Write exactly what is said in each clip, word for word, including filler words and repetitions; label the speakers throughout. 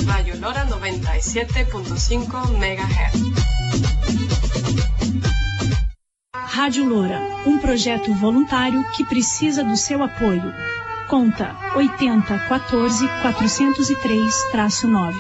Speaker 1: Radio Lora noventa e sete ponto cinco megahertz.
Speaker 2: Rádio Loura, um projeto voluntário que precisa do seu apoio. Conta oitenta quatorze quatrocentos e três nove.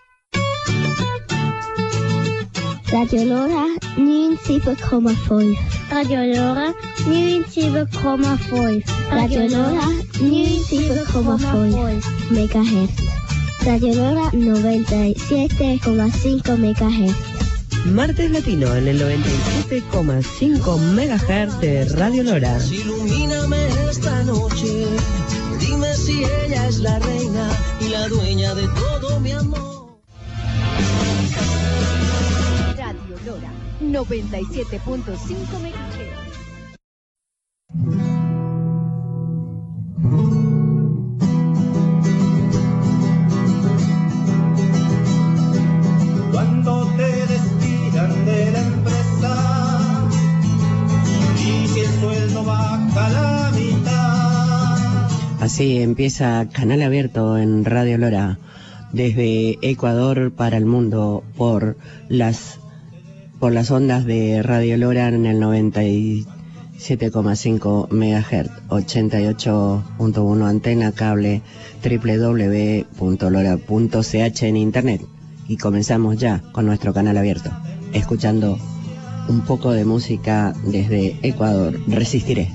Speaker 3: Radio Lora negenenzeventig komma vijf. Radio Lora negenenzeventig komma vijf. Radio Lora negenenzeventig komma vijf megahertz. Radio Lora noventa y siete coma cinco megahertz.
Speaker 4: Martes Latino en el noventa y siete coma cinco megahertz de Radio Lora.
Speaker 5: Ilumíname esta noche, dime si ella es la reina y la dueña de todo mi amor.
Speaker 6: Radio Lora noventa y siete punto cinco megahertz.
Speaker 7: Cuando te despidan de la empresa y si el sueldo baja a la mitad.
Speaker 8: Así empieza Canal Abierto en Radio Lora, desde Ecuador para el mundo, por las por las ondas de Radio Lora en el noventa y siete coma cinco megahertz, ochenta y ocho punto uno antena, cable, doble u doble u doble u punto lora punto c h en internet. Y comenzamos ya con nuestro canal abierto, escuchando un poco de música desde Ecuador. Resistiré.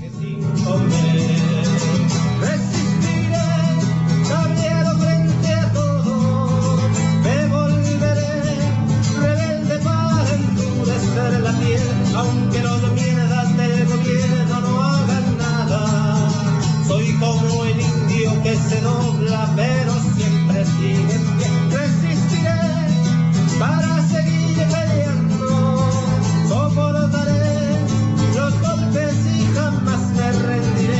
Speaker 7: Aunque los mierdas del gobierno no hagan nada, soy como el indio que se dobla pero siempre sigue en pie. Resistiré para seguir peleando, soportaré los golpes y jamás me rendiré.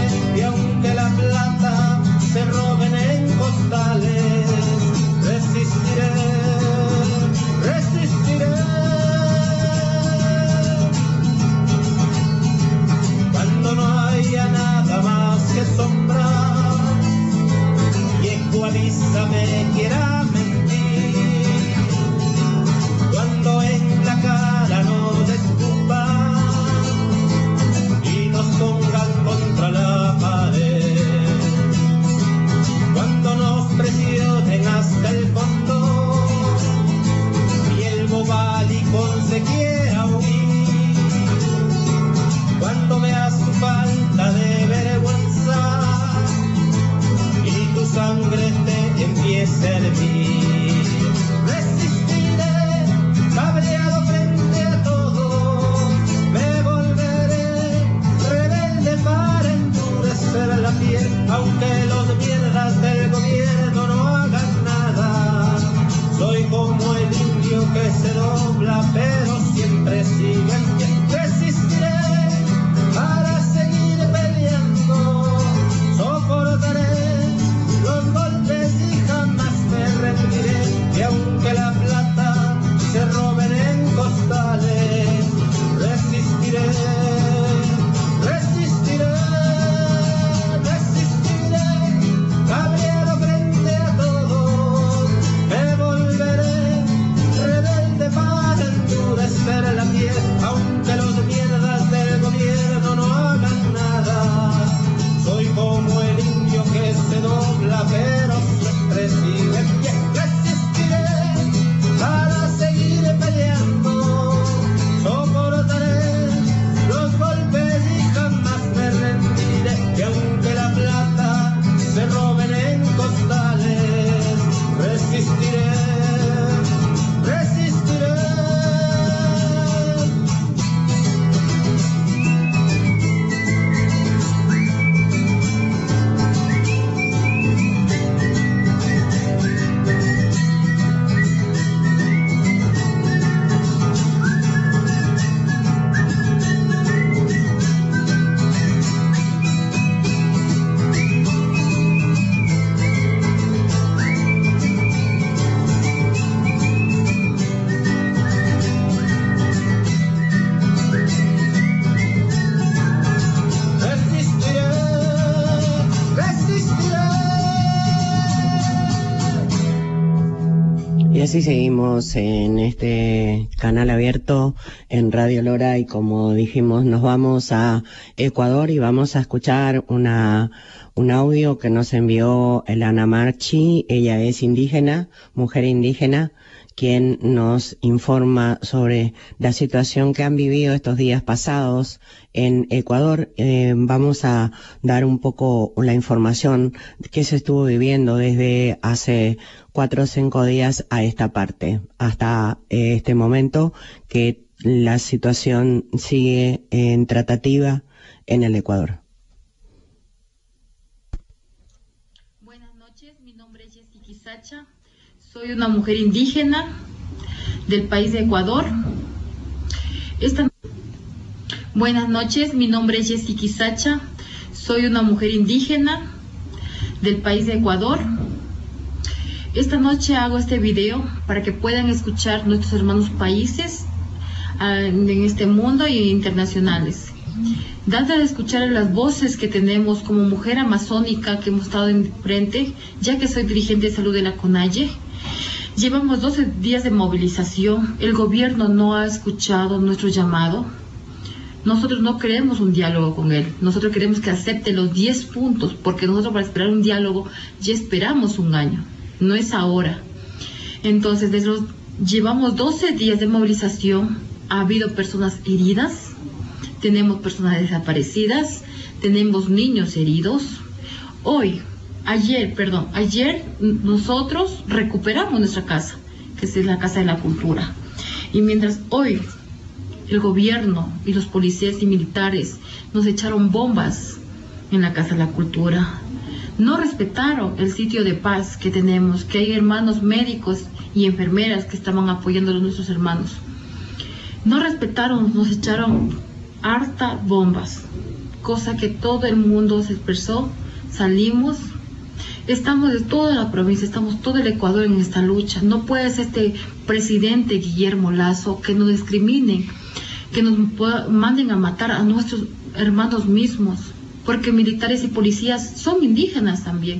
Speaker 8: Y así seguimos en este canal abierto en Radio Lora y como dijimos nos vamos a Ecuador y vamos a escuchar una un audio que nos envió Elana Marchi. Ella es indígena, mujer indígena, quien nos informa sobre la situación que han vivido estos días pasados en Ecuador. Eh, vamos a dar un poco la información que se estuvo viviendo desde hace cuatro o cinco días a esta parte, hasta eh, este momento que la situación sigue en tratativa en el Ecuador.
Speaker 9: Buenas noches, mi nombre es Jessy Quisacha. Soy una mujer indígena del país de Ecuador. Esta... Buenas noches, mi nombre es Jessy Quisacha. Soy una mujer indígena del país de Ecuador. Esta noche hago este video para que puedan escuchar nuestros hermanos países uh, en este mundo y internacionales. Dada de escuchar las voces que tenemos como mujer amazónica que hemos estado en frente, ya que soy dirigente de salud de la CONAIE. Llevamos doce días de movilización, el gobierno no ha escuchado nuestro llamado. Nosotros no queremos un diálogo con él, nosotros queremos que acepte los diez puntos, porque nosotros para esperar un diálogo ya esperamos un año, no es ahora. Entonces, desde los, llevamos doce días de movilización, ha habido personas heridas, tenemos personas desaparecidas, tenemos niños heridos. Hoy, Ayer, perdón, ayer nosotros recuperamos nuestra casa, que es la Casa de la Cultura. Y mientras hoy el gobierno y los policías y militares nos echaron bombas en la Casa de la Cultura, no respetaron el sitio de paz que tenemos, que hay hermanos médicos y enfermeras que estaban apoyando a nuestros hermanos. No respetaron, nos echaron harta bombas, cosa que todo el mundo se expresó, salimos. Estamos de toda la provincia, estamos todo el Ecuador en esta lucha. No puede ser este presidente Guillermo Lasso que nos discriminen, que nos manden a matar a nuestros hermanos mismos, porque militares y policías son indígenas también.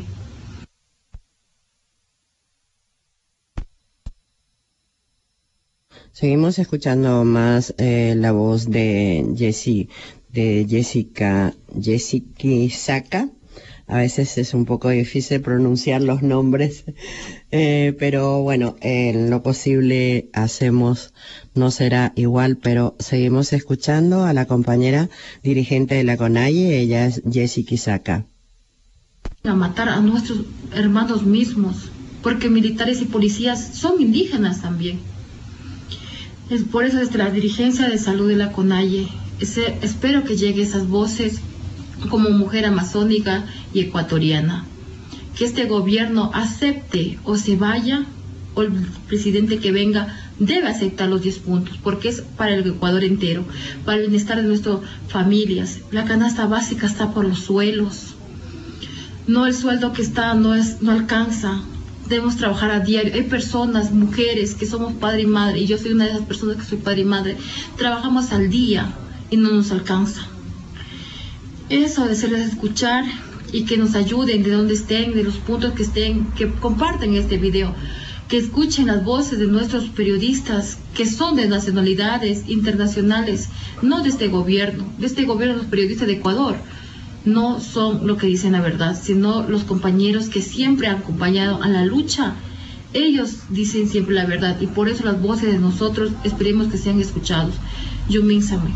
Speaker 8: Seguimos escuchando más eh, la voz de Jessy, de Jessica, Jessy Quisacha. A veces es un poco difícil pronunciar los nombres, eh, pero bueno, en lo posible hacemos, no será igual, pero seguimos escuchando a la compañera dirigente de la CONAIE, ella es Jessy Quisacha.
Speaker 9: A matar a nuestros hermanos mismos, porque militares y policías son indígenas también. Es por eso desde la dirigencia de salud de la CONAIE, ese, espero que lleguen esas voces como mujer amazónica y ecuatoriana, que este gobierno acepte o se vaya, o el presidente que venga debe aceptar los diez puntos, porque es para el Ecuador entero, para el bienestar de nuestras familias. La canasta básica está por los suelos, no el sueldo que está no, es, no alcanza, debemos trabajar a diario. Hay personas, mujeres, que somos padre y madre, y yo soy una de esas personas que soy padre y madre, trabajamos al día y no nos alcanza. Eso de hacerles escuchar y que nos ayuden de donde estén, de los puntos que estén, que compartan este video, que escuchen las voces de nuestros periodistas que son de nacionalidades internacionales, no de este gobierno, de este gobierno, los periodistas de Ecuador no son lo que dicen la verdad, sino los compañeros que siempre han acompañado a la lucha. Ellos dicen siempre la verdad y por eso las voces de nosotros esperemos que sean escuchados. Yumin Samui.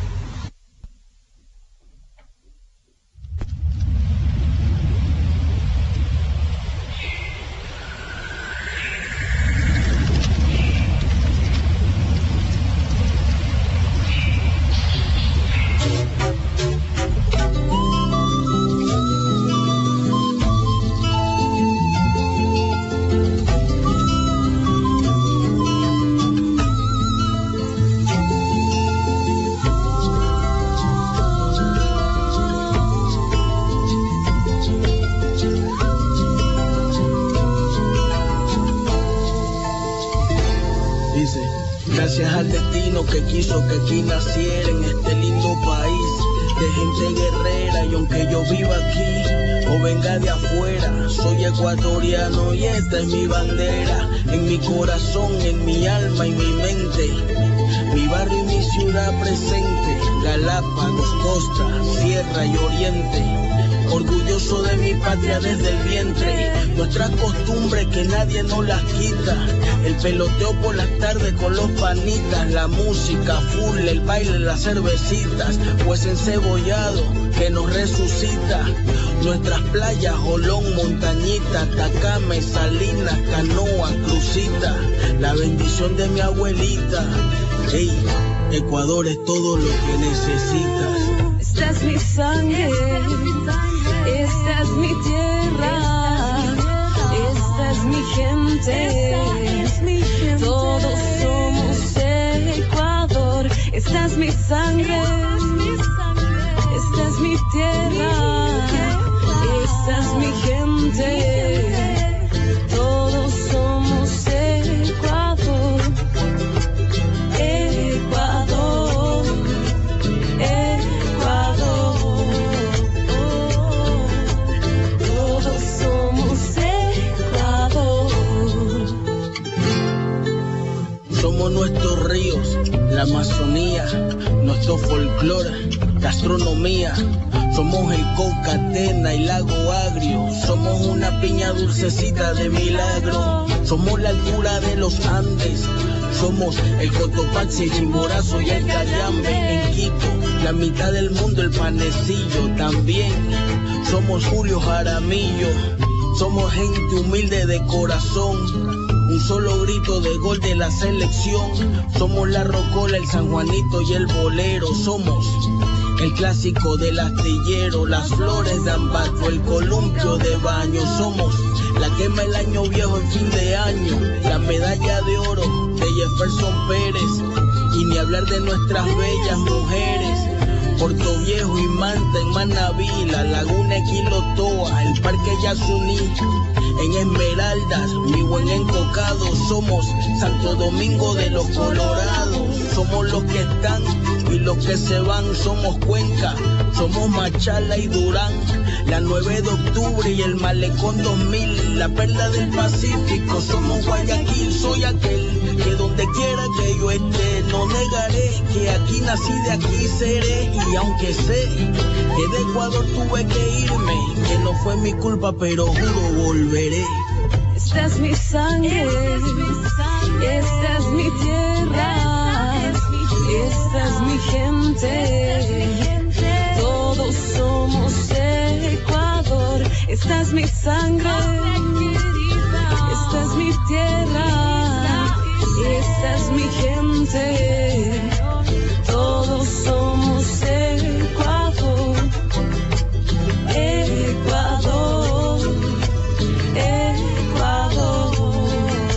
Speaker 10: Gracias al destino que quiso que aquí naciera en este lindo país de gente guerrera, y aunque yo viva aquí o venga de afuera, soy ecuatoriano y esta es mi bandera. en mi corazón, en mi alma y mi mente. Mi barrio y mi ciudad presente, Galápagos, costa, sierra y oriente. Orgulloso de mi patria desde el vientre, nuestras costumbres que nadie nos las quita. El peloteo por las tardes con los panitas, la música full, el baile, las cervecitas, pues encebollado que nos resucita. Nuestras playas, Jolón, Montañita, Tacame, Salinas, Canoa, Crucita, la bendición de mi abuelita. Hey, Ecuador es todo lo que necesitas.
Speaker 11: Esta es mi sangre, esta es mi tierra, esta es mi gente, todos somos Ecuador. Esta es mi sangre, esta es mi tierra, esta es mi gente, todos somos Ecuador. Ecuador, Ecuador, todos somos Ecuador.
Speaker 10: Somos nuestros ríos, la Amazonía, nuestro folclore, gastronomía. Somos el Cocatena y Lago Agrio. Somos una piña dulcecita de milagro. Somos la altura de los Andes. Somos el Cotopaxi, el Chimborazo y el Cayambe. En Quito, la mitad del mundo, el panecillo también. Somos Julio Jaramillo. Somos gente humilde de corazón. Un solo grito de gol de la selección. Somos la rocola, el San Juanito y el bolero. Somos el clásico del astillero, las flores de Ambato, el columpio de baño. Somos la quema el año viejo en fin de año, la medalla de oro de Jefferson Pérez. Y ni hablar de nuestras bellas mujeres, Puerto Viejo y Manta en Manaví, la Laguna Equilotoa, el Parque Yasuní, en Esmeraldas, mi buen encocado. Somos Santo Domingo de los Colorados, somos los que están y los que se van. Somos Cuenca, somos Machala y Durán, la nueve de octubre y el Malecón dos mil, la perla del Pacífico. Somos Guayaquil, soy aquel que donde quiera que yo esté, no negaré que aquí nací, de aquí seré. Y aunque sé que de Ecuador tuve que irme, que no fue mi culpa, pero juro volveré.
Speaker 11: Esta es mi sangre, esta es mi tierra, esta es mi gente, todos somos Ecuador. Esta es mi sangre, esta es mi tierra, esta es mi gente, todos somos Ecuador. Ecuador, Ecuador,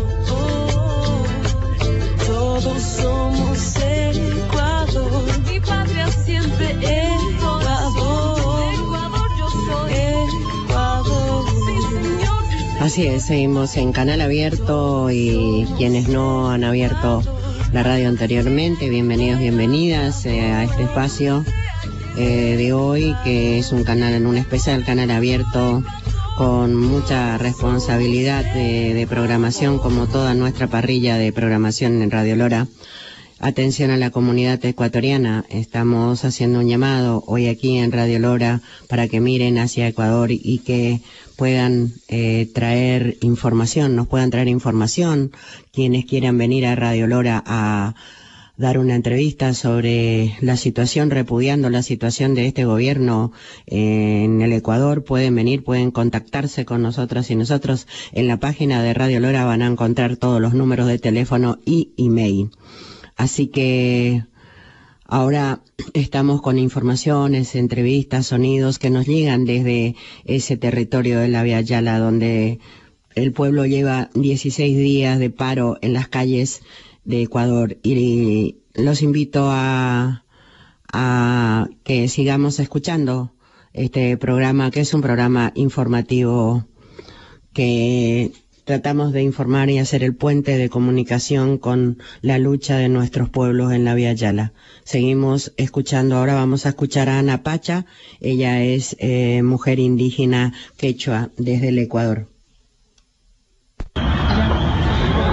Speaker 11: todos somos Ecuador. Mi patria siempre Ecuador, Ecuador yo soy Ecuador.
Speaker 8: Así es, seguimos en Canal Abierto, y quienes no han abierto la radio anteriormente, bienvenidos, bienvenidas eh, a este espacio eh, de hoy, que es un canal, en un especial canal abierto con mucha responsabilidad de, de programación, como toda nuestra parrilla de programación en Radio Lora. Atención a la comunidad ecuatoriana, estamos haciendo un llamado hoy aquí en Radio Lora para que miren hacia Ecuador y que puedan eh, traer información, nos puedan traer información, quienes quieran venir a Radio Lora a dar una entrevista sobre la situación, repudiando la situación de este gobierno eh, en el Ecuador, pueden venir, pueden contactarse con nosotros, y nosotros en la página de Radio Lora van a encontrar todos los números de teléfono y email. Así que ahora estamos con informaciones, entrevistas, sonidos que nos llegan desde ese territorio de la Vía Yala, donde el pueblo lleva dieciséis días de paro en las calles de Ecuador, y los invito a, a que sigamos escuchando este programa, que es un programa informativo que tratamos de informar y hacer el puente de comunicación con la lucha de nuestros pueblos en la Vía Yala. Seguimos escuchando, ahora vamos a escuchar a Ana Pacha, ella es eh, mujer indígena quechua desde el Ecuador.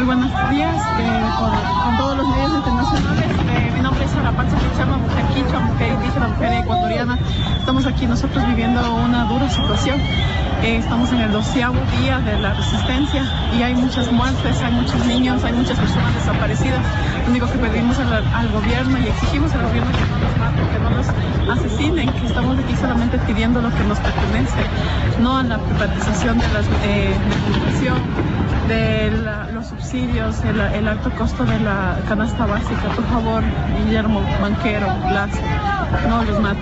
Speaker 12: buenos días, eh, por, con todos los medios internacionales. Eh, mi nombre es Sara Panza Pichama, mujer quichua, mujer indígena, mujer ecuatoriana. Estamos aquí nosotros viviendo una dura situación. Eh, estamos en el doceavo día de la resistencia y hay muchas muertes, hay muchos niños, hay muchas personas desaparecidas. Lo único que pedimos al, al gobierno y exigimos al gobierno que no nos maten, que no nos asesinen, que estamos aquí solamente pidiendo lo que nos pertenece, no a la privatización de la eh, educación, de la, los subsidios, el, el alto costo de la canasta básica. Por favor, Guillermo Banquero, Blas, no los mates.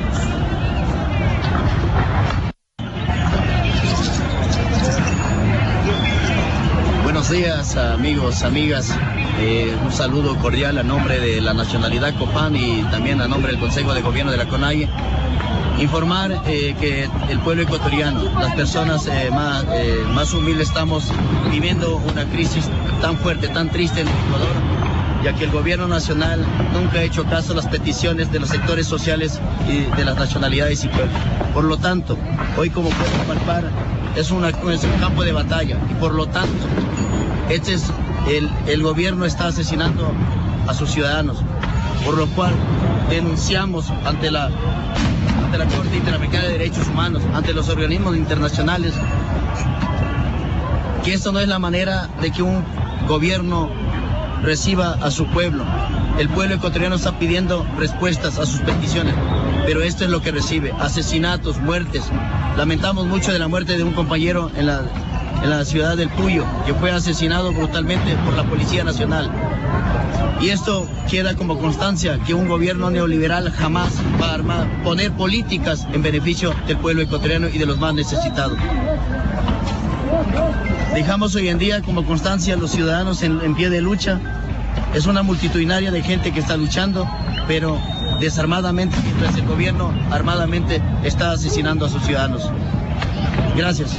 Speaker 13: Buenos días, amigos, amigas. Eh, un saludo cordial a nombre de la Nacionalidad Copán y también a nombre del Consejo de Gobierno de la CONAIE. Informar eh, que el pueblo ecuatoriano, las personas eh, más, eh, más humildes, estamos viviendo una crisis tan fuerte, tan triste en Ecuador, ya que el gobierno nacional nunca ha hecho caso a las peticiones de los sectores sociales y de las nacionalidades y pueblos. Por lo tanto, hoy, como pueden palpar, es, una, es un campo de batalla y por lo tanto, este es el, el gobierno está asesinando a sus ciudadanos, por lo cual denunciamos ante la ante la Corte Interamericana de Derechos Humanos, ante los organismos internacionales, que esto no es la manera de que un gobierno reciba a su pueblo. El pueblo ecuatoriano está pidiendo respuestas a sus peticiones, pero esto es lo que recibe: asesinatos, muertes. Lamentamos mucho de la muerte de un compañero en la, en la ciudad del Puyo, que fue asesinado brutalmente por la Policía Nacional. Y esto queda como constancia que un gobierno neoliberal jamás va a armar, poner políticas en beneficio del pueblo ecuatoriano y de los más necesitados. Dejamos hoy en día como constancia a los ciudadanos en, en pie de lucha. Es una multitudinaria de gente que está luchando, pero desarmadamente, mientras el gobierno armadamente está asesinando a sus ciudadanos. Gracias.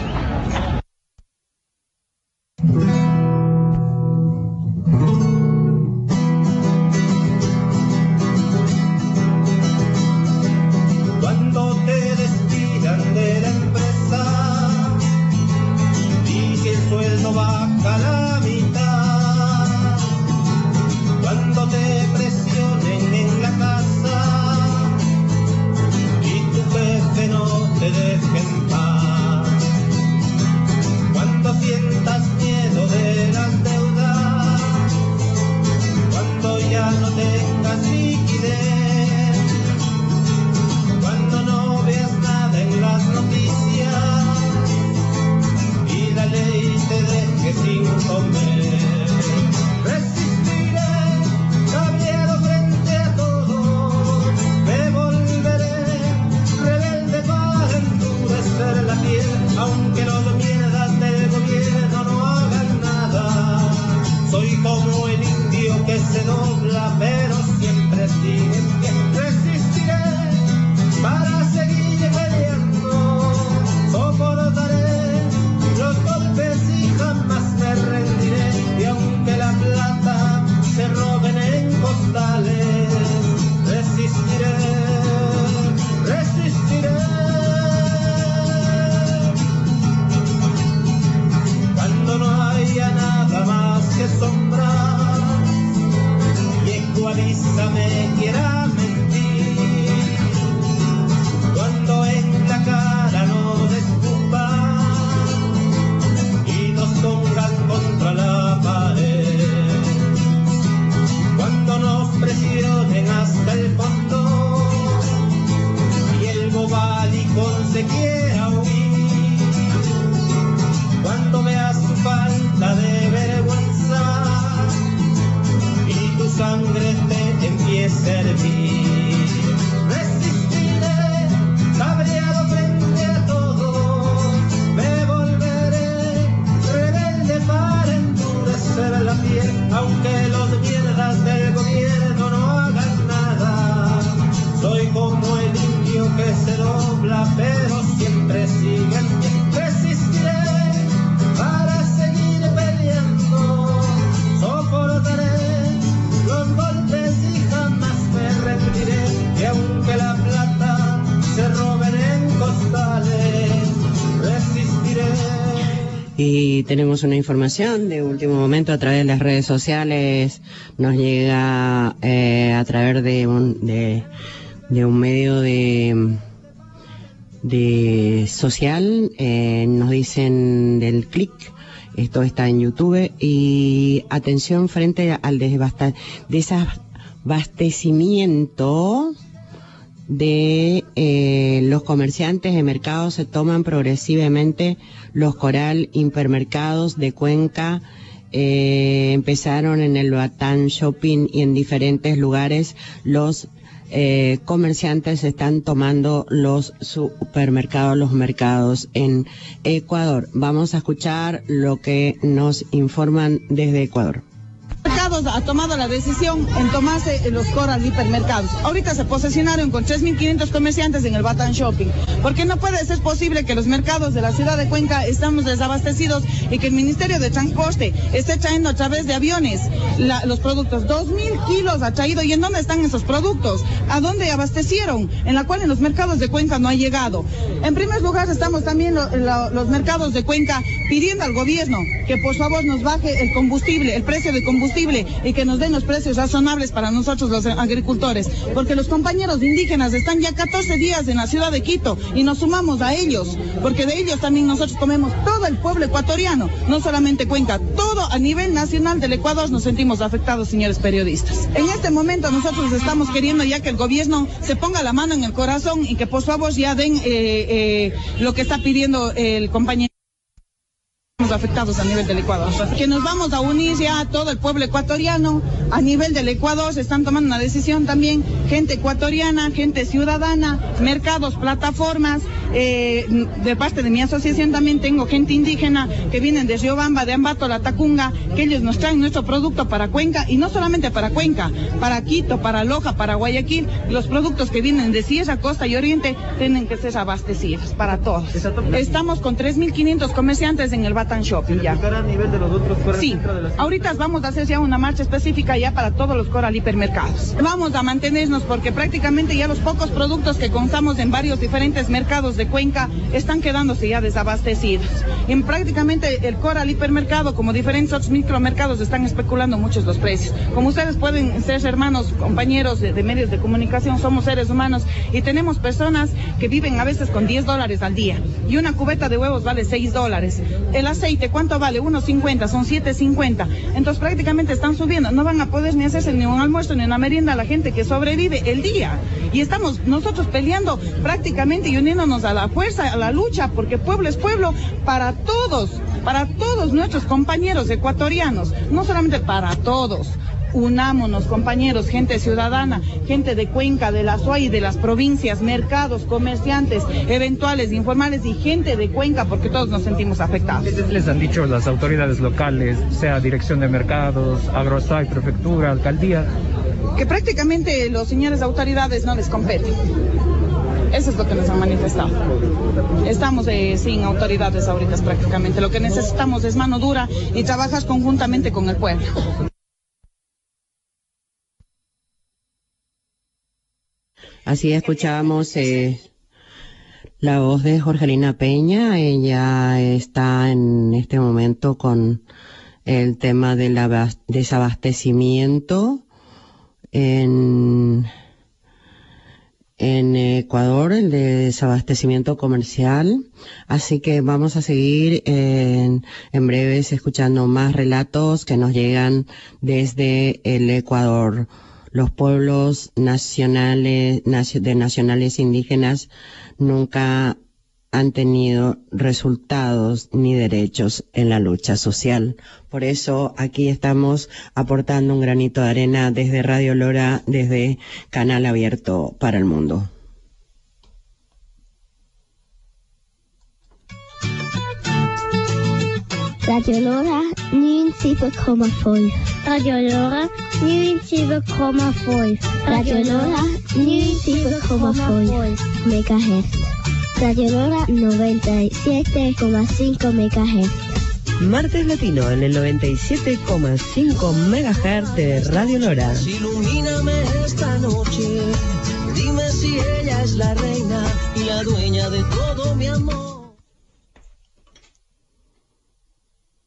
Speaker 8: tenemos una información de último momento a través de las redes sociales. Nos llega eh, a través de un, de, de un medio de, de social. Eh, nos dicen del clic. Esto está en YouTube. Y atención frente al desbasta, desabastecimiento de eh, los comerciantes de mercados. Se toman progresivamente los Coral hipermercados de Cuenca. Eh, empezaron en el Batán Shopping y en diferentes lugares. Los eh, comerciantes están tomando los supermercados, los mercados en Ecuador. Vamos a escuchar lo que nos informan desde Ecuador.
Speaker 14: Ha tomado la decisión en tomarse los Coral hipermercados. Ahorita se posesionaron con tres mil quinientos comerciantes en el Batán Shopping, porque no puede ser posible que los mercados de la ciudad de Cuenca estamos desabastecidos y que el Ministerio de Transporte esté trayendo a través de aviones la, los productos. Dos mil kilos ha traído. ¿Y en dónde están esos productos? ¿A dónde abastecieron? En la cual en los mercados de Cuenca no ha llegado. En primer lugar, estamos también lo, lo, los mercados de Cuenca pidiendo al gobierno que por favor nos baje el combustible, el precio de combustible, y que nos den los precios razonables para nosotros los agricultores, porque los compañeros indígenas están ya catorce días en la ciudad de Quito y nos sumamos a ellos, porque de ellos también nosotros comemos. Todo el pueblo ecuatoriano, no solamente Cuenca, todo a nivel nacional del Ecuador nos sentimos afectados, señores periodistas. En este momento nosotros estamos queriendo ya que el gobierno se ponga la mano en el corazón y que por favor ya den eh, eh, lo que está pidiendo el compañero afectados a nivel del Ecuador, que nos vamos a unir ya a todo el pueblo ecuatoriano. A nivel del Ecuador se están tomando una decisión también, gente ecuatoriana, gente ciudadana, mercados, plataformas. Eh, de parte de mi asociación también tengo gente indígena que vienen de Riobamba, de Ambato, La Tacunga, que ellos nos traen nuestro producto para Cuenca, y no solamente para Cuenca, para Quito, para Loja, para Guayaquil. Los productos que vienen de Sierra, Costa y Oriente tienen que ser abastecidos para todos. Estamos con tres mil quinientos comerciantes en el Batán Shopping ya.
Speaker 15: ¿A nivel de los otros Coral
Speaker 14: sí,
Speaker 15: dentro de la ciudad?
Speaker 14: Ahorita vamos a hacer ya una marcha específica ya para todos los Coral hipermercados. Vamos a mantenernos porque prácticamente ya los pocos productos que contamos en varios diferentes mercados de Cuenca están quedándose ya desabastecidos. Y prácticamente el Coral hipermercado, como diferentes otros micromercados, están especulando muchos los precios. Como ustedes pueden ser hermanos, compañeros de, de medios de comunicación, somos seres humanos y tenemos personas que viven a veces con diez dólares al día y una cubeta de huevos vale seis dólares. El aceite, ¿cuánto vale? uno cincuenta, son siete cincuenta. Entonces prácticamente están subiendo. No van a poder ni hacerse ni un almuerzo ni una merienda a la gente que sobrevive el día. Y estamos nosotros peleando prácticamente y uniéndonos a la fuerza, a la lucha, porque pueblo es pueblo para todos, para todos nuestros compañeros ecuatorianos, no solamente para todos. Unámonos, compañeros, gente ciudadana, gente de Cuenca, de la S U A Y, de las provincias, mercados, comerciantes, eventuales, informales y gente de Cuenca, porque todos nos sentimos afectados.
Speaker 15: ¿Qué les han dicho las autoridades locales, sea dirección de mercados, AgroSAI, prefectura, alcaldía?
Speaker 14: Que prácticamente los señores autoridades no les competen. Eso es lo que nos han manifestado. Estamos eh, sin autoridades ahorita prácticamente. Lo que necesitamos es mano dura y trabajar conjuntamente con el pueblo.
Speaker 8: Así escuchábamos eh, la voz de Jorgelina Peña. Ella está en este momento con el tema del desabastecimiento en, en Ecuador, el desabastecimiento comercial. Así que vamos a seguir en, en breves escuchando más relatos que nos llegan desde el Ecuador. Los pueblos nacionales, de nacionales indígenas nunca han tenido resultados ni derechos en la lucha social. Por eso aquí estamos aportando un granito de arena desde Radio Lora, desde Canal Abierto para el Mundo.
Speaker 3: Radio Lora negentysiete komma fem. Radio Lora negentysiete komma fem. Radio Lora negentysiete komma fem megahertz. Radio Lora noventa y siete coma cinco megahertz.
Speaker 4: Martes Latino en el noventa y siete coma cinco megahertz de Radio Lora.
Speaker 5: Ilumíname esta noche, dime si ella es la reina y la dueña de todo mi amor.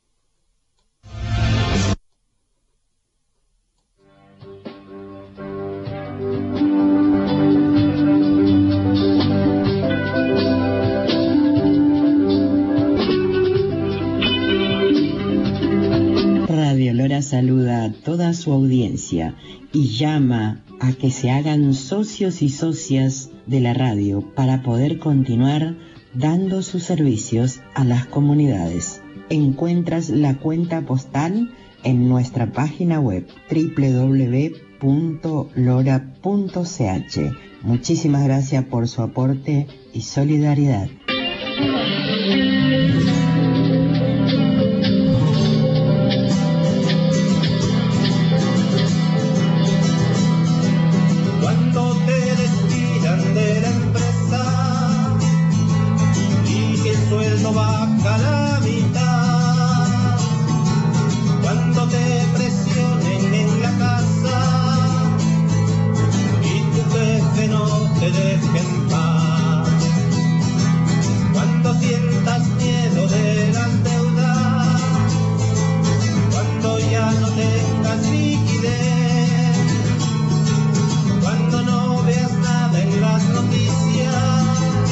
Speaker 16: Radio Lora saluda a toda su audiencia y llama a que se hagan socios y socias de la radio para poder continuar dando sus servicios a las comunidades. Encuentras la cuenta postal en nuestra página web doble u doble u doble u punto lora punto c h. Muchísimas gracias por su aporte y solidaridad.
Speaker 7: Cuando te despidan de la empresa y que el sueldo baja la mitad, cuando te presionen en la casa y tu jefe no te deje en paz, cuando sientas miedo de las deudas, cuando ya no tengas liquidez, cuando no veas nada en las noticias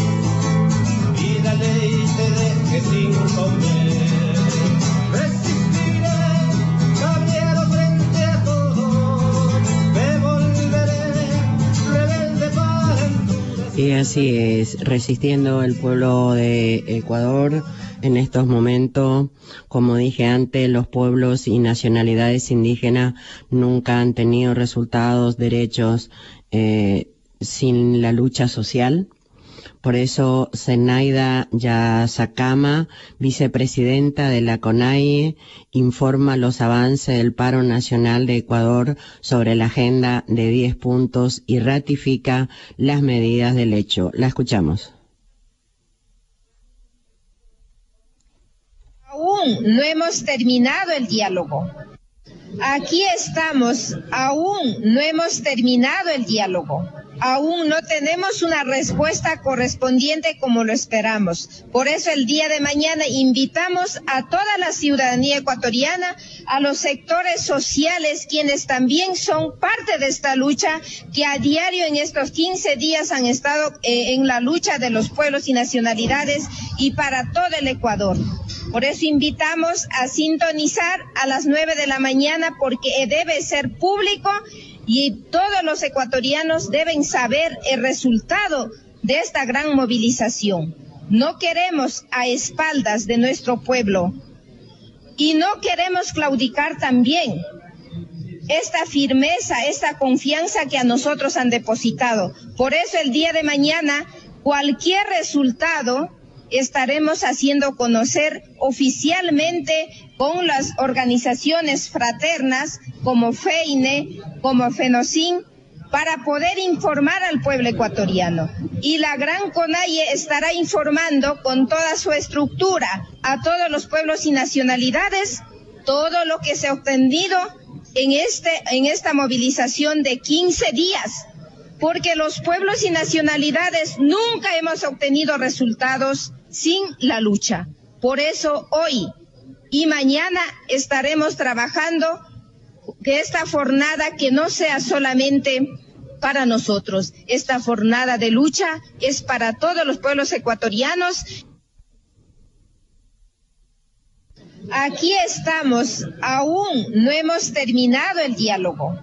Speaker 7: y la ley te deje sin comer, resistiré, caballero, frente a todo, me volveré rebelde para endurecer.
Speaker 8: Y así es, resistiendo el pueblo de Ecuador en estos momentos. Como dije antes, los pueblos y nacionalidades indígenas nunca han tenido resultados, derechos eh, sin la lucha social. Por eso, Zenaida Yazacama, vicepresidenta de la CONAIE, informa los avances del paro nacional de Ecuador sobre la agenda de diez puntos y ratifica las medidas del hecho. La escuchamos.
Speaker 17: Aún no hemos terminado el diálogo. Aquí estamos, aún no hemos terminado el diálogo. Aún no tenemos una respuesta correspondiente como lo esperamos. Por eso el día de mañana invitamos a toda la ciudadanía ecuatoriana, a los sectores sociales, quienes también son parte de esta lucha, que a diario en estos quince días han estado eh, en la lucha de los pueblos y nacionalidades y para todo el Ecuador. Por eso invitamos a sintonizar a las nueve de la mañana, porque debe ser público y todos los ecuatorianos deben saber el resultado de esta gran movilización. No queremos a espaldas de nuestro pueblo y no queremos claudicar también esta firmeza, esta confianza que a nosotros han depositado. Por eso el día de mañana, cualquier resultado estaremos haciendo conocer oficialmente con las organizaciones fraternas como FEINE, como FENOCIN, para poder informar al pueblo ecuatoriano. Y la Gran CONAIE estará informando con toda su estructura a todos los pueblos y nacionalidades todo lo que se ha obtenido en, este, en esta movilización de quince días. Porque los pueblos y nacionalidades nunca hemos obtenido resultados sin la lucha. Por eso hoy y mañana estaremos trabajando que esta jornada que no sea solamente para nosotros. Esta jornada de lucha es para todos los pueblos ecuatorianos. Aquí estamos, aún no hemos terminado el diálogo.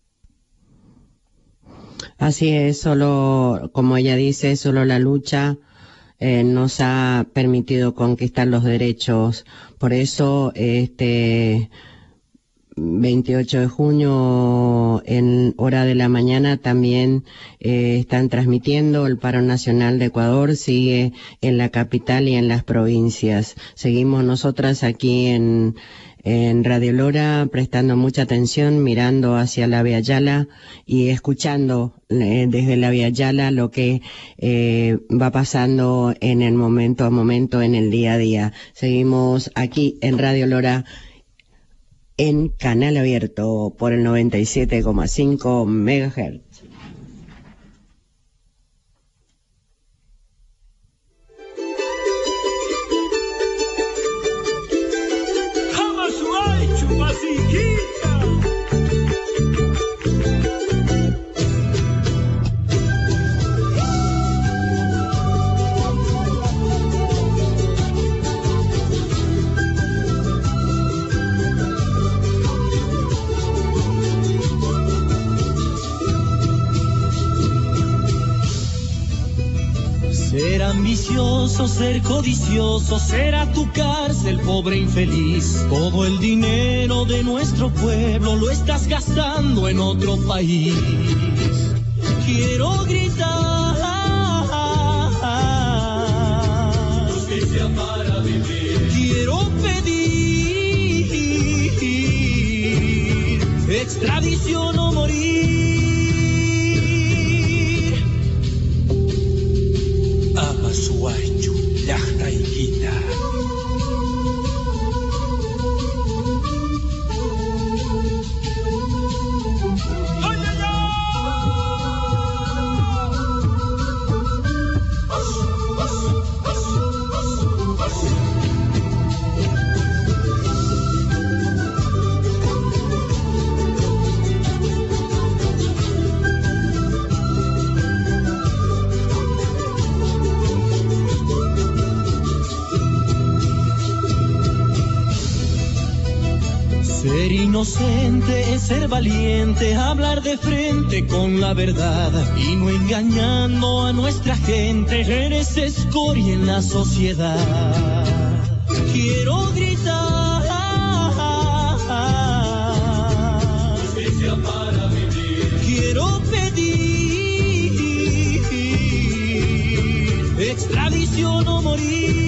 Speaker 8: Así es, solo, como ella dice, solo la lucha eh, nos ha permitido conquistar los derechos. Por eso, este veintiocho de junio, en hora de la mañana, también eh, están transmitiendo el paro nacional de Ecuador, sigue en la capital y en las provincias. Seguimos nosotras aquí en en Radio Lora prestando mucha atención, mirando hacia la Vía Yala y escuchando eh, desde la Vía Yala lo que eh, va pasando en el momento a momento, en el día a día. Seguimos aquí en Radio Lora en canal abierto por el noventa y siete coma cinco megahertz.
Speaker 5: ambicioso, ser codicioso, será tu cárcel, pobre infeliz. Todo el dinero de nuestro pueblo lo estás gastando en otro país. Quiero gritar justicia para vivir. Quiero pedir extradición o morir. Ama suaichu, llajta y quita. Ser inocente es ser valiente, hablar de frente con la verdad y no engañando a nuestra gente. Eres escoria en la sociedad. Quiero gritar justicia para vivir. Quiero pedir extradición o morir.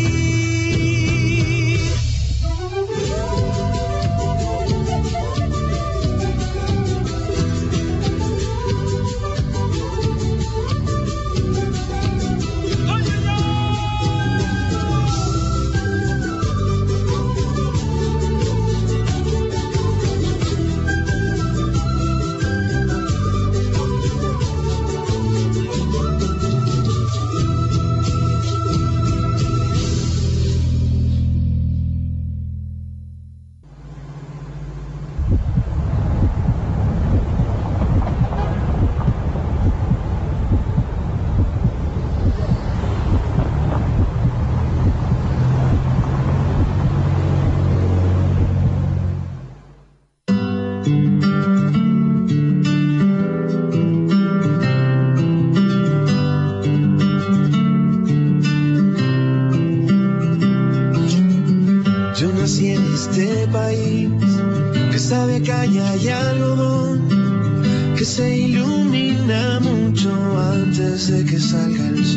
Speaker 7: Caña y algodón que se ilumina mucho antes de que salga el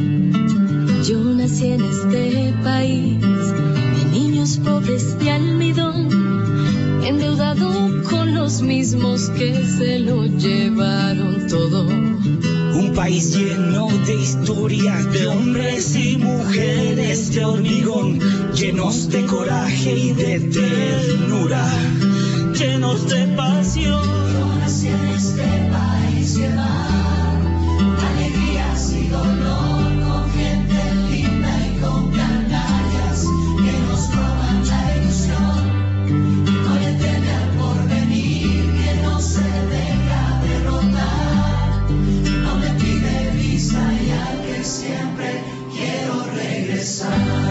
Speaker 7: sol.
Speaker 11: Yo nací en este país de niños pobres de almidón, endeudado con los mismos que se lo llevaron todo.
Speaker 5: Un país lleno de historias, de hombres y mujeres de hormigón, llenos de coraje y de ternura, llenos de pasión.
Speaker 11: Yo nací en este país que va alegrías y dolor, con gente linda y con canallas que nos roban la ilusión. No le teme al porvenir, que no se deja derrotar. No me pide visa y al que siempre quiero regresar.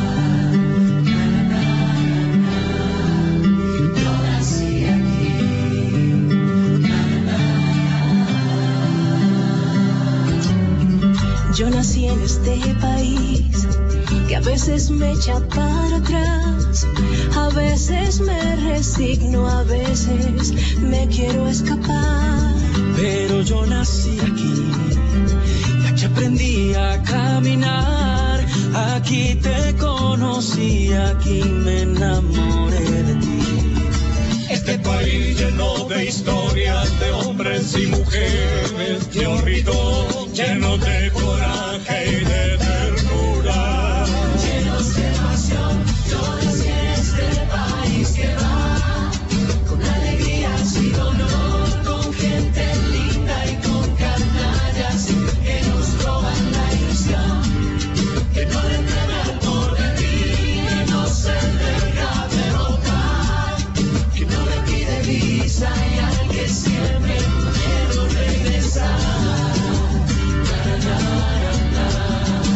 Speaker 11: Yo nací en este país que a veces me echa para atrás, a veces me resigno, a veces me quiero escapar.
Speaker 5: Pero yo nací aquí, y aquí aprendí a caminar, aquí te conocí, aquí me enamoré de ti. Este país lleno de historias, de hombres y mujeres, de horror, lleno de coraje y de ternura,
Speaker 11: llenos de pasión. Yo nací en este país que va con alegrías y dolor, con gente linda y con canallas que nos roban la ilusión, que no le teme al porvenir, que no se deja derrotar, que no le pide visa y al que siempre quiero regresar. Na, na, na, na.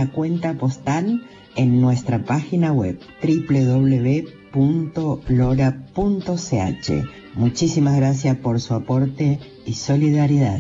Speaker 16: la cuenta postal en nuestra página web doble u doble u doble u punto lora punto c h. Muchísimas gracias por su aporte y solidaridad.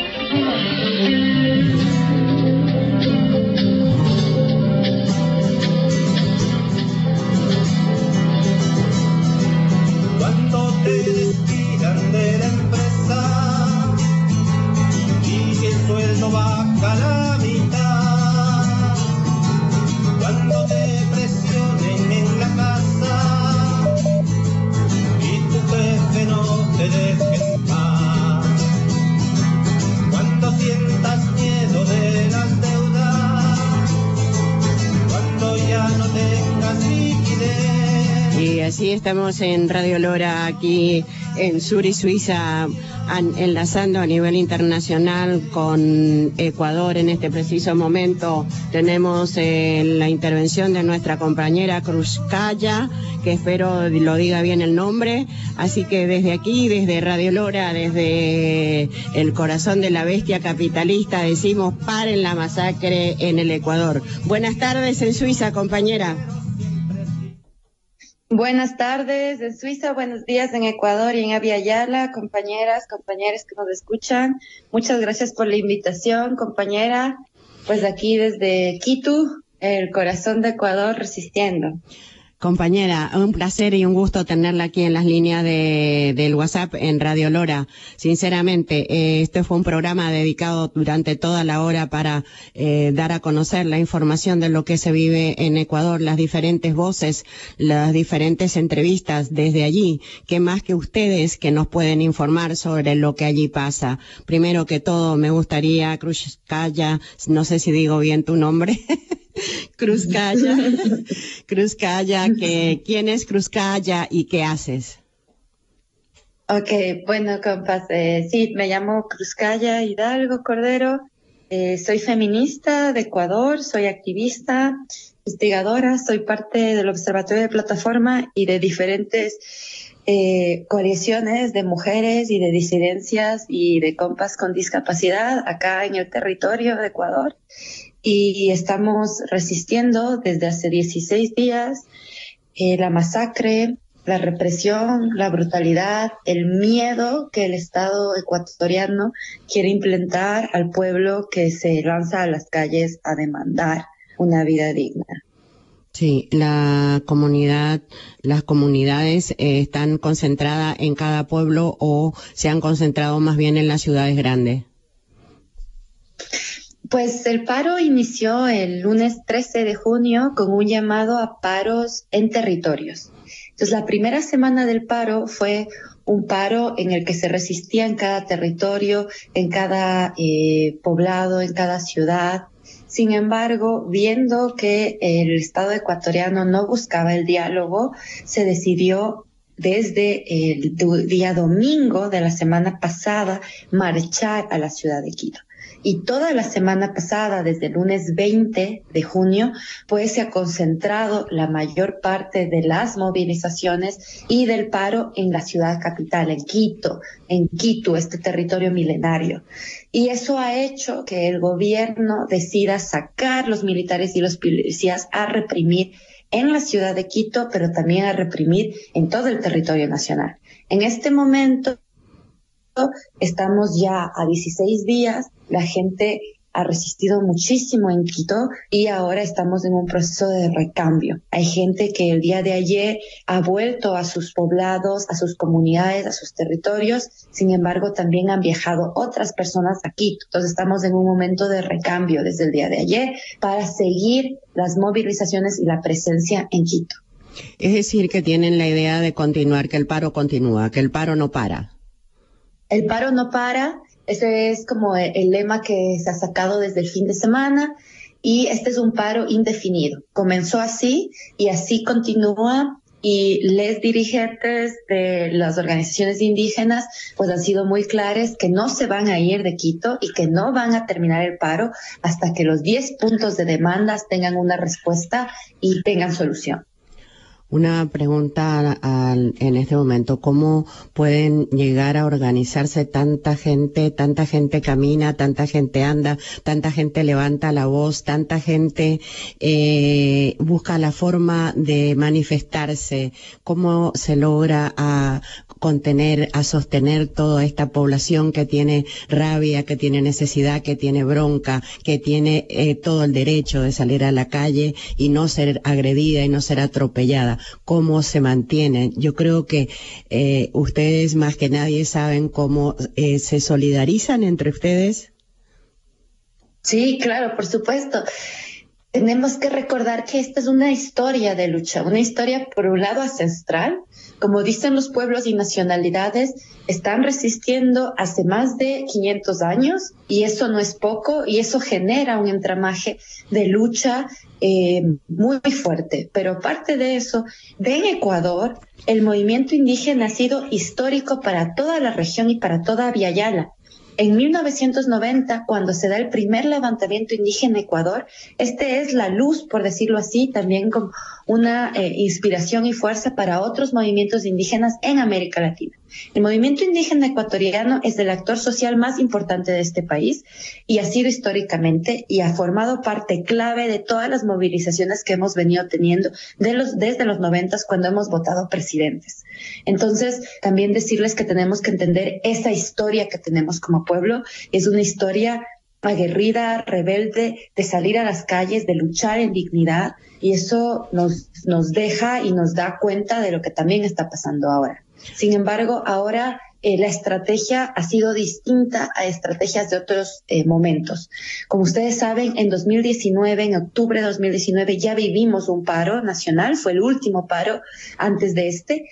Speaker 7: Cuando te despidan de la empresa y que el sueldo baja la mitad, cuando te presionen en la casa y tu jefe no te deje en paz, cuando sientas miedo de las deudas, cuando ya no tengas liquidez.
Speaker 8: Y así estamos en Radio Lora, aquí en Zurich, Suiza, an, enlazando a nivel internacional con Ecuador en este preciso momento. Tenemos eh, la intervención de nuestra compañera Kruzkaya, que espero lo diga bien el nombre. Así que desde aquí, desde Radio Lora, desde el corazón de la bestia capitalista, decimos paren la masacre en el Ecuador. Buenas tardes en Suiza, compañera.
Speaker 18: Buenas tardes en Suiza, buenos días en Ecuador y en Abya Yala, compañeras, compañeros que nos escuchan. Muchas gracias por la invitación, compañera. Pues aquí desde Quito, el corazón de Ecuador, resistiendo.
Speaker 8: Compañera, un placer y un gusto tenerla aquí en las líneas de, del WhatsApp en Radio Lora. Sinceramente, eh, este fue un programa dedicado durante toda la hora para eh, dar a conocer la información de lo que se vive en Ecuador, las diferentes voces, las diferentes entrevistas desde allí. ¿Qué más que ustedes que nos pueden informar sobre lo que allí pasa? Primero que todo, me gustaría, Kruzkaya, no sé si digo bien tu nombre. Kruzkaya, Kruzkaya, que ¿quién es Kruzkaya y qué haces?
Speaker 18: Ok, bueno, compas, eh, sí, me llamo Kruzkaya Hidalgo Cordero, eh, soy feminista de Ecuador, soy activista, investigadora, soy parte del Observatorio de Plataforma y de diferentes eh, coaliciones de mujeres y de disidencias y de compas con discapacidad acá en el territorio de Ecuador. Y estamos resistiendo desde hace dieciséis días eh, la masacre, la represión, la brutalidad, el miedo que el Estado ecuatoriano quiere implementar al pueblo que se lanza a las calles a demandar una vida digna.
Speaker 8: Sí, la comunidad, las comunidades eh, están concentradas en cada pueblo o se han concentrado más bien en las ciudades grandes.
Speaker 18: Pues el paro inició el lunes trece de junio con un llamado a paros en territorios. Entonces, la primera semana del paro fue un paro en el que se resistía en cada territorio, en cada eh, poblado, en cada ciudad. Sin embargo, viendo que el Estado ecuatoriano no buscaba el diálogo, se decidió desde el día domingo de la semana pasada marchar a la ciudad de Quito. Y toda la semana pasada, desde el lunes veinte de junio, pues se ha concentrado la mayor parte de las movilizaciones y del paro en la ciudad capital, en Quito, en Quito, este territorio milenario. Y eso ha hecho que el gobierno decida sacar los militares y los policías a reprimir en la ciudad de Quito, pero también a reprimir en todo el territorio nacional. En este momento estamos ya a dieciséis días, la gente ha resistido muchísimo en Quito y ahora estamos en un proceso de recambio. Hay gente que el día de ayer ha vuelto a sus poblados, a sus comunidades, a sus territorios, sin embargo también han viajado otras personas a Quito. Entonces estamos en un momento de recambio desde el día de ayer para seguir las movilizaciones y la presencia en Quito.
Speaker 8: Es decir, que tienen la idea de continuar, que el paro continúa, que el paro no para.
Speaker 18: El paro no para, ese es como el lema que se ha sacado desde el fin de semana y este es un paro indefinido. Comenzó así y así continúa y los dirigentes de las organizaciones indígenas pues han sido muy claros que no se van a ir de Quito y que no van a terminar el paro hasta que los diez puntos de demandas tengan una respuesta y tengan solución.
Speaker 8: Una pregunta al, en este momento, ¿cómo pueden llegar a organizarse tanta gente, tanta gente camina, tanta gente anda, tanta gente levanta la voz, tanta gente eh, busca la forma de manifestarse? ¿Cómo se logra a contener, a sostener toda esta población que tiene rabia, que tiene necesidad, que tiene bronca, que tiene eh, todo el derecho de salir a la calle y no ser agredida y no ser atropellada? ¿Cómo se mantienen? Yo creo que eh, ustedes más que nadie saben cómo eh, se solidarizan entre ustedes.
Speaker 18: Sí, claro, por supuesto. Tenemos que recordar que esta es una historia de lucha, una historia por un lado ancestral. Como dicen los pueblos y nacionalidades, están resistiendo hace más de quinientos años y eso no es poco y eso genera un entramaje de lucha eh, muy fuerte. Pero aparte de eso, en Ecuador, el movimiento indígena ha sido histórico para toda la región y para toda Via Yala. En mil novecientos noventa, cuando se da el primer levantamiento indígena en Ecuador, este es la luz, por decirlo así, también como una eh, inspiración y fuerza para otros movimientos indígenas en América Latina. El movimiento indígena ecuatoriano es el actor social más importante de este país y ha sido históricamente y ha formado parte clave de todas las movilizaciones que hemos venido teniendo de los, desde los noventas cuando hemos votado presidentes. Entonces, también decirles que tenemos que entender esa historia que tenemos como pueblo. Es una historia aguerrida, rebelde, de salir a las calles, de luchar en dignidad, y eso nos, nos deja y nos da cuenta de lo que también está pasando ahora. Sin embargo, ahora eh, la estrategia ha sido distinta a estrategias de otros eh, momentos. Como ustedes saben, en dos mil diecinueve, en octubre de dos mil diecinueve, ya vivimos un paro nacional, fue el último paro antes de este,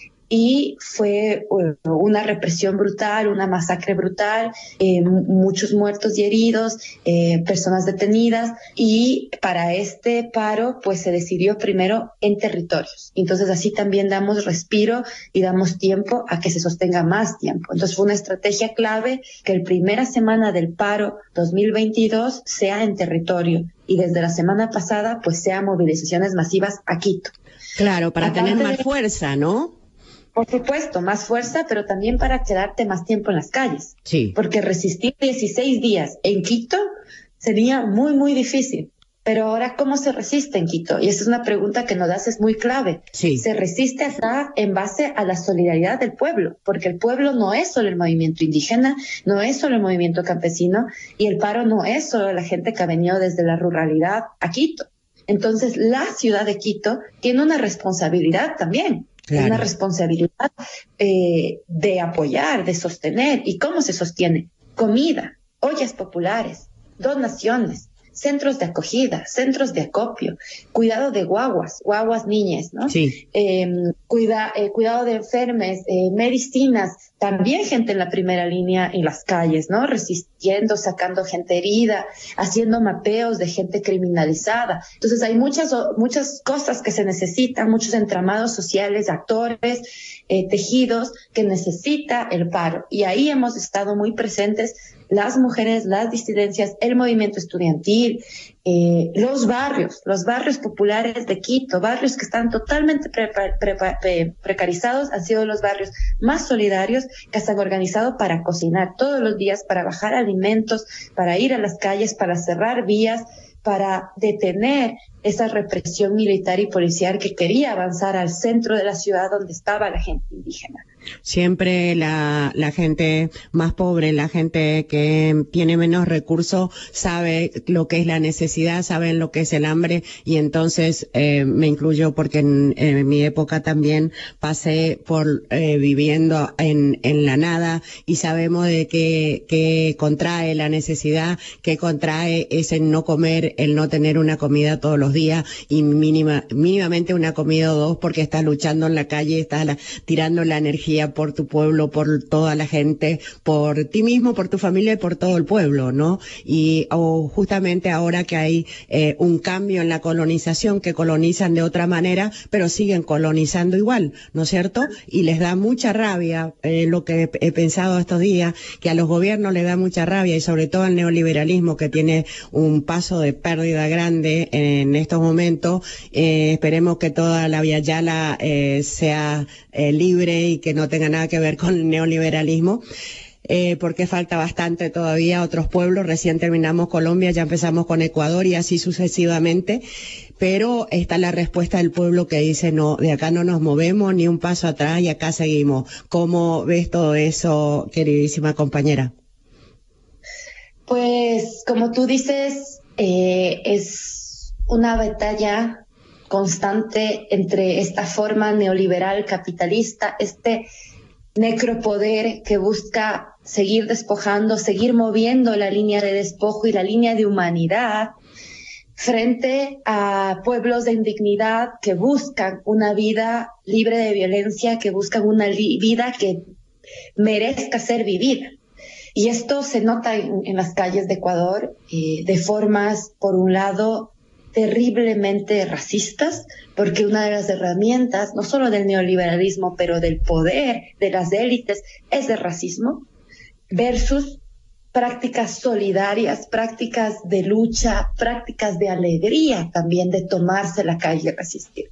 Speaker 18: y fue uh, una represión brutal, una masacre brutal, eh, muchos muertos y heridos, eh, personas detenidas, y para este paro pues se decidió primero en territorios. Entonces así también damos respiro y damos tiempo a que se sostenga más tiempo. Entonces fue una estrategia clave que la primera semana del paro dos mil veintidós sea en territorio y desde la semana pasada pues sean movilizaciones masivas a Quito.
Speaker 8: Claro, para Aparte tener más de... fuerza, ¿no?
Speaker 18: Por supuesto, más fuerza, pero también para quedarte más tiempo en las calles.
Speaker 8: Sí.
Speaker 18: Porque resistir dieciséis días en Quito sería muy, muy difícil. Pero ahora, ¿cómo se resiste en Quito? Y esa es una pregunta que nos haces muy clave.
Speaker 8: Sí.
Speaker 18: Se resiste acá en base a la solidaridad del pueblo, porque el pueblo no es solo el movimiento indígena, no es solo el movimiento campesino, y el paro no es solo la gente que ha venido desde la ruralidad a Quito. Entonces, la ciudad de Quito tiene una responsabilidad también. Claro. Una responsabilidad eh, de apoyar, de sostener. ¿Y cómo se sostiene? Comida, ollas populares, donaciones, centros de acogida, centros de acopio, cuidado de guaguas, guaguas niñas, ¿no?
Speaker 8: Sí.
Speaker 18: Eh, cuida, eh, cuidado de enfermes, eh, medicinas, también gente en la primera línea en las calles, ¿no? Resistiendo, sacando gente herida, haciendo mapeos de gente criminalizada. Entonces hay muchas, muchas cosas que se necesitan, muchos entramados sociales, actores, eh, tejidos que necesita el paro. Y ahí hemos estado muy presentes las mujeres, las disidencias, el movimiento estudiantil, eh, los barrios, los barrios populares de Quito, barrios que están totalmente pre pre pre precarizados, han sido los barrios más solidarios que se han organizado para cocinar todos los días, para bajar alimentos, para ir a las calles, para cerrar vías, para detener esa represión militar y policial que quería avanzar al centro de la ciudad donde estaba la gente indígena.
Speaker 8: Siempre la, la gente más pobre, la gente que tiene menos recursos, sabe lo que es la necesidad, saben lo que es el hambre, y entonces eh, me incluyo porque en, en mi época también pasé por eh, viviendo en, en la nada, y sabemos de que, que contrae la necesidad, que contrae ese no comer, el no tener una comida todos los días y mínima, mínimamente una comida o dos porque estás luchando en la calle, estás la, tirando la energía energía por tu pueblo, por toda la gente, por ti mismo, por tu familia y por todo el pueblo, ¿no? Y o justamente ahora que hay eh, un cambio en la colonización, que colonizan de otra manera, pero siguen colonizando igual, ¿no es cierto? Y les da mucha rabia, eh, lo que he, he pensado estos días, que a los gobiernos les da mucha rabia, y sobre todo al neoliberalismo, que tiene un paso de pérdida grande en estos momentos. Eh, esperemos que toda la Via Yala eh, sea eh, libre y que no tenga nada que ver con el neoliberalismo. Eh, porque falta bastante todavía otros pueblos. Recién terminamos Colombia, ya empezamos con Ecuador y así sucesivamente, pero está la respuesta del pueblo que dice no, de acá no nos movemos ni un paso atrás y acá seguimos. ¿Cómo ves todo eso, queridísima compañera?
Speaker 18: Pues como tú dices, eh, es una batalla constante entre esta forma neoliberal capitalista, este necropoder que busca seguir despojando, seguir moviendo la línea de despojo y la línea de humanidad frente a pueblos de indignidad que buscan una vida libre de violencia, que buscan una vida que merezca ser vivida. Y esto se nota en, en las calles de Ecuador eh, de formas, por un lado, terriblemente racistas, porque una de las herramientas, no solo del neoliberalismo, pero del poder de las élites, es el racismo, versus prácticas solidarias, prácticas de lucha, prácticas de alegría también, de tomarse la calle y resistir.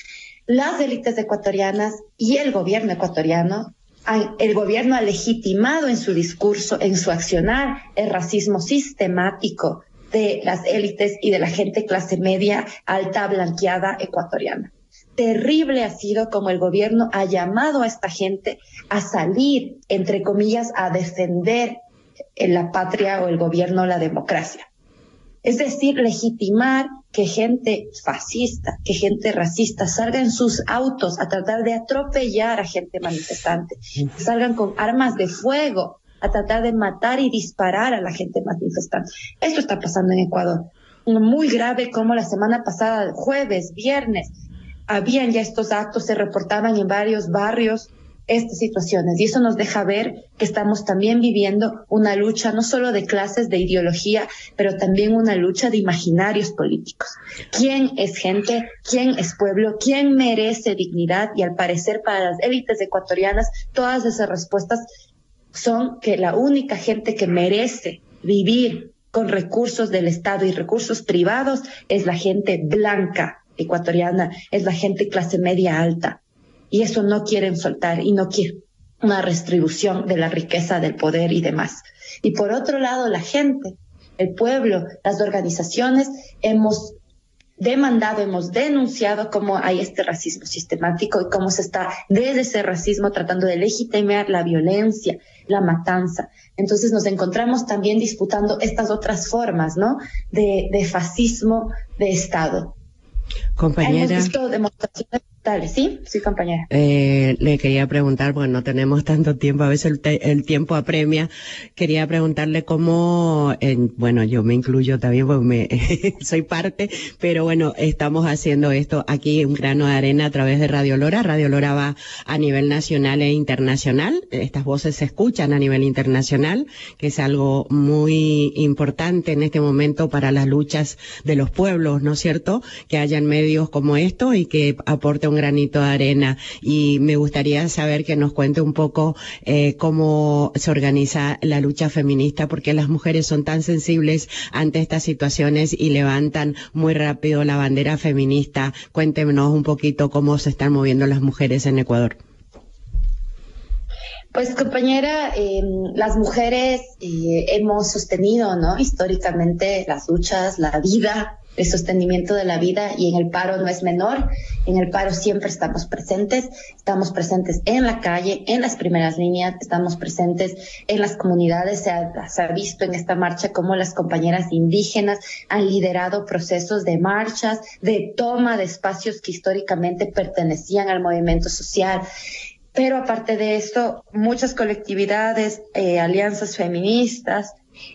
Speaker 18: Las élites ecuatorianas y el gobierno ecuatoriano, han, el gobierno ha legitimado en su discurso, en su accionar, el racismo sistemático de las élites y de la gente clase media alta blanqueada ecuatoriana. Terrible ha sido como el gobierno ha llamado a esta gente a salir, entre comillas, a defender en la patria o el gobierno, la democracia. Es decir, legitimar que gente fascista, que gente racista salga en sus autos a tratar de atropellar a gente manifestante, que salgan con armas de fuego a tratar de matar y disparar a la gente manifestante. Esto está pasando en Ecuador. Muy grave como la semana pasada, jueves, viernes, habían ya estos actos, se reportaban en varios barrios estas situaciones. Y eso nos deja ver que estamos también viviendo una lucha no solo de clases, de ideología, pero también una lucha de imaginarios políticos. ¿Quién es gente? ¿Quién es pueblo? ¿Quién merece dignidad? Y al parecer para las élites ecuatorianas todas esas respuestas son que la única gente que merece vivir con recursos del Estado y recursos privados es la gente blanca ecuatoriana, es la gente clase media alta. Y eso no quieren soltar y no quieren una redistribución de la riqueza, del poder y demás. Y por otro lado, la gente, el pueblo, las organizaciones, hemos demandado, hemos denunciado cómo hay este racismo sistemático y cómo se está desde ese racismo tratando de legitimar la violencia, la matanza. Entonces nos encontramos también disputando estas otras formas, ¿no? De, de fascismo de Estado.
Speaker 8: Compañera.
Speaker 18: Hemos visto demostraciones totales, ¿sí? Sí, compañera.
Speaker 8: Eh, le quería preguntar, porque no tenemos tanto tiempo, a veces el, te, el tiempo apremia. Quería preguntarle cómo, eh, bueno, yo me incluyo también porque me, soy parte, pero bueno, estamos haciendo esto aquí, un grano de arena a través de Radio Lora. Radio Lora va a nivel nacional e internacional. Estas voces se escuchan a nivel internacional, que es algo muy importante en este momento para las luchas de los pueblos, ¿no es cierto? Que hayan medios como esto y que aporte un granito de arena. Y me gustaría saber que nos cuente un poco eh, cómo se organiza la lucha feminista, porque las mujeres son tan sensibles ante estas situaciones y levantan muy rápido la bandera feminista. Cuéntenos un poquito cómo se están moviendo las mujeres en Ecuador.
Speaker 18: Pues compañera, eh, las mujeres eh, hemos sostenido, ¿no? Históricamente las luchas, la vida, el sostenimiento de la vida, y en el paro no es menor. En el paro siempre estamos presentes, estamos presentes en la calle, en las primeras líneas, estamos presentes en las comunidades. Se ha, se ha visto en esta marcha cómo las compañeras indígenas han liderado procesos de marchas, de toma de espacios que históricamente pertenecían al movimiento social. Pero aparte de esto, muchas colectividades, eh, alianzas feministas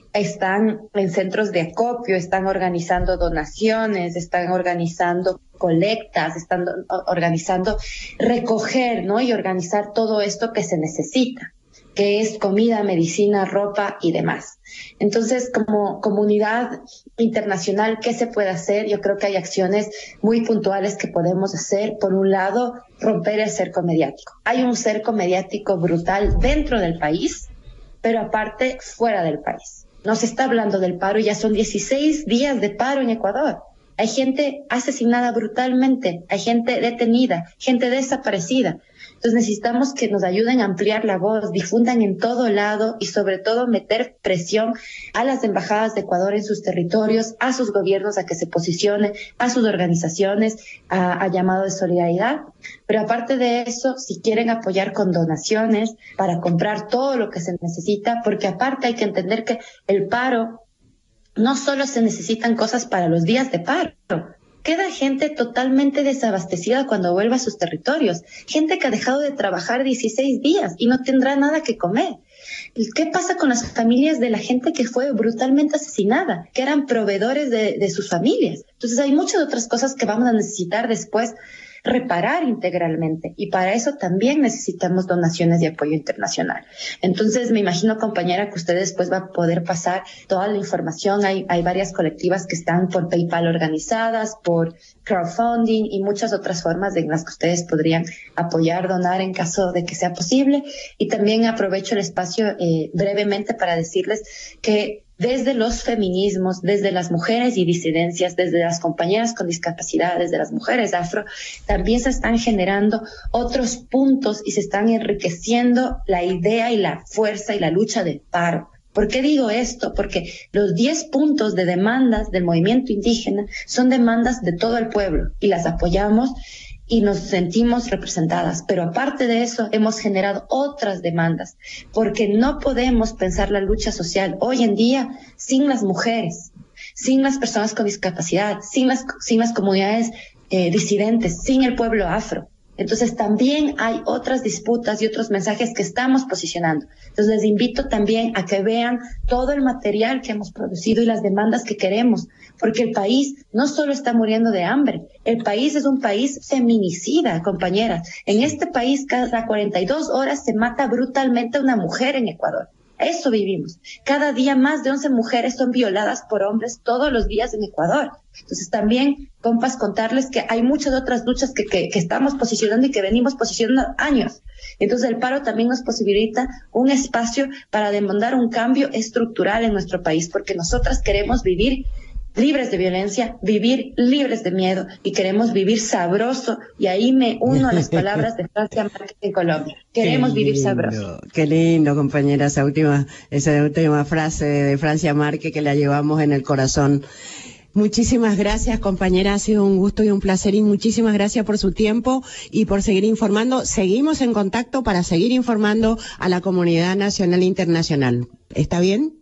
Speaker 18: están en centros de acopio, están organizando donaciones, están organizando colectas, están organizando recoger, ¿no? Y organizar todo esto que se necesita, que es comida, medicina, ropa y demás. Entonces, como comunidad internacional, ¿qué se puede hacer? Yo creo que hay acciones muy puntuales que podemos hacer. Por un lado, romper el cerco mediático. Hay un cerco mediático brutal dentro del país, pero aparte fuera del país. No se está hablando del paro, ya son dieciséis días de paro en Ecuador. Hay gente asesinada brutalmente, hay gente detenida, gente desaparecida. Entonces necesitamos que nos ayuden a ampliar la voz, difundan en todo lado y sobre todo meter presión a las embajadas de Ecuador en sus territorios, a sus gobiernos a que se posicionen, a sus organizaciones, a, a llamado de solidaridad. Pero aparte de eso, si quieren apoyar con donaciones para comprar todo lo que se necesita, porque aparte hay que entender que el paro, no solo se necesitan cosas para los días de paro, queda gente totalmente desabastecida cuando vuelva a sus territorios, gente que ha dejado de trabajar dieciséis días y no tendrá nada que comer. ¿Qué pasa con las familias de la gente que fue brutalmente asesinada, que eran proveedores de, de sus familias? Entonces hay muchas otras cosas que vamos a necesitar después reparar integralmente, y para eso también necesitamos donaciones y apoyo internacional. Entonces me imagino, compañera, que usted después va a poder pasar toda la información. Hay, hay varias colectivas que están por PayPal organizadas, por crowdfunding y muchas otras formas en las que ustedes podrían apoyar, donar en caso de que sea posible. Y también aprovecho el espacio eh, brevemente para decirles que desde los feminismos, desde las mujeres y disidencias, desde las compañeras con discapacidad, desde las mujeres afro, también se están generando otros puntos y se están enriqueciendo la idea y la fuerza y la lucha del paro. ¿Por qué digo esto? Porque los diez puntos de demandas del movimiento indígena son demandas de todo el pueblo y las apoyamos y nos sentimos representadas. Pero aparte de eso, hemos generado otras demandas, porque no podemos pensar la lucha social hoy en día sin las mujeres, sin las personas con discapacidad, sin las, sin las comunidades eh, disidentes, sin el pueblo afro. Entonces también hay otras disputas y otros mensajes que estamos posicionando. Entonces les invito también a que vean todo el material que hemos producido y las demandas que queremos, porque el país no solo está muriendo de hambre, el país es un país feminicida, compañeras. En este país cada cuarenta y dos horas se mata brutalmente a una mujer en Ecuador. Eso vivimos. Cada día más de once mujeres son violadas por hombres todos los días en Ecuador. Entonces también, compas, contarles que hay muchas otras luchas que, que, que estamos posicionando y que venimos posicionando años. Entonces el paro también nos posibilita un espacio para demandar un cambio estructural en nuestro país, porque nosotras queremos vivir libres de violencia, vivir libres de miedo y queremos vivir sabroso. Y ahí me uno a las palabras de Francia Márquez en Colombia. Queremos vivir sabroso.
Speaker 8: Qué lindo, compañera, esa última, esa última frase de Francia Márquez que la llevamos en el corazón. Muchísimas gracias, compañera, ha sido un gusto y un placer, y muchísimas gracias por su tiempo y por seguir informando. Seguimos en contacto para seguir informando a la comunidad nacional e internacional. ¿Está bien?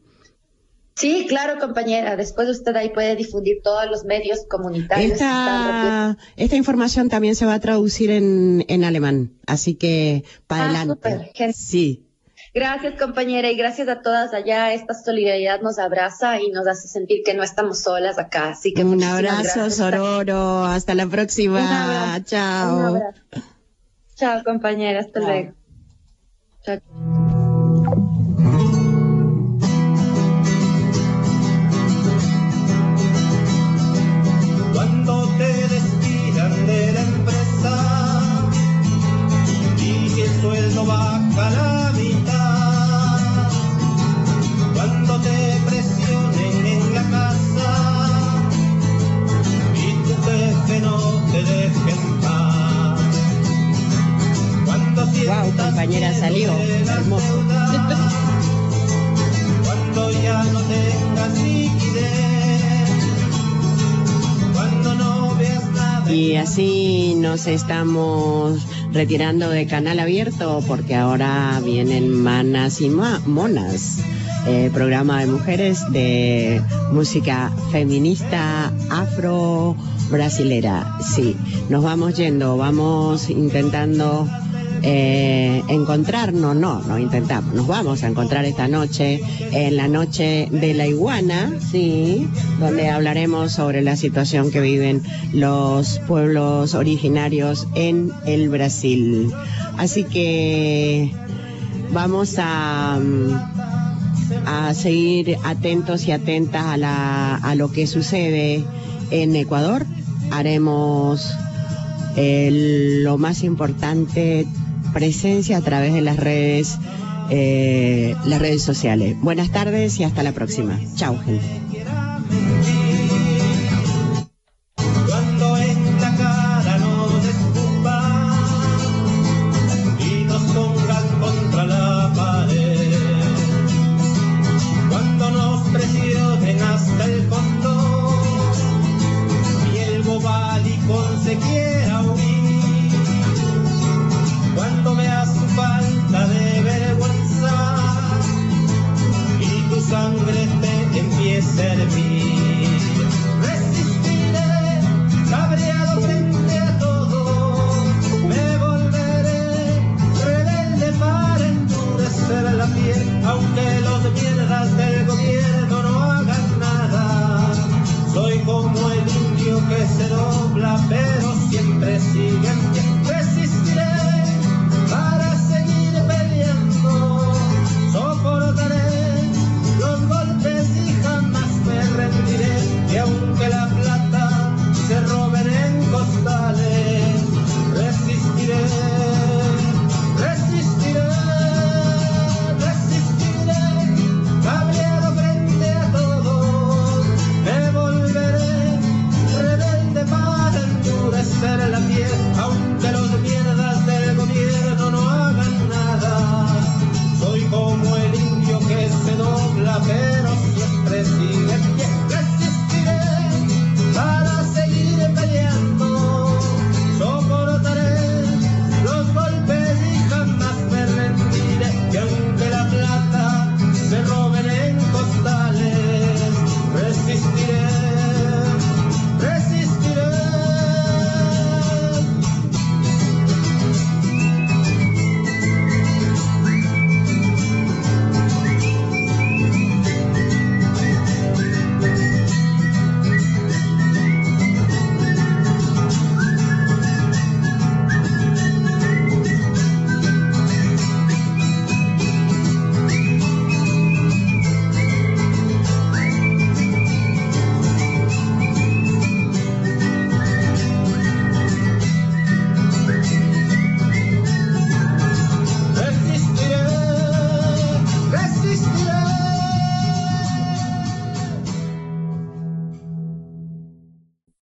Speaker 18: Sí, claro, compañera. Después usted ahí puede difundir todos los medios comunitarios.
Speaker 8: Esta, esta información también se va a traducir en, en alemán, así que para
Speaker 18: ah,
Speaker 8: adelante.
Speaker 18: Super.
Speaker 8: Sí.
Speaker 18: Gracias, compañera, y gracias a todas allá. Esta solidaridad nos abraza y nos hace sentir que no estamos solas acá. Así que
Speaker 8: un abrazo, Sororo. Hasta la próxima.
Speaker 18: Un abrazo.
Speaker 8: Chao.
Speaker 18: Un abrazo. Chao, compañera. Hasta Chao. luego. Chao.
Speaker 7: Cuando te despidan de la empresa y el sueldo baja la mitad, cuando te presionen en la casa y tu jefe no te deje en paz, cuando sientas
Speaker 8: wow, compañera, salió hermoso.
Speaker 7: Cuando ya no tengas liquidez, cuando no veas nada.
Speaker 8: Y así nos estamos retirando de Canal Abierto, porque ahora vienen Manas y Ma Monas, eh, programa de mujeres de música feminista afro brasilera. Sí, nos vamos yendo, vamos intentando eh, encontrarnos, no, no intentamos, nos vamos a encontrar esta noche en la noche de la iguana, sí, donde hablaremos sobre la situación que viven los pueblos originarios en el Brasil. Así que vamos a, a seguir atentos y atentas a, la, a lo que sucede en Ecuador. Haremos eh, lo más importante, presencia a través de las redes, eh, las redes sociales. Buenas tardes y hasta la próxima. Chao, gente.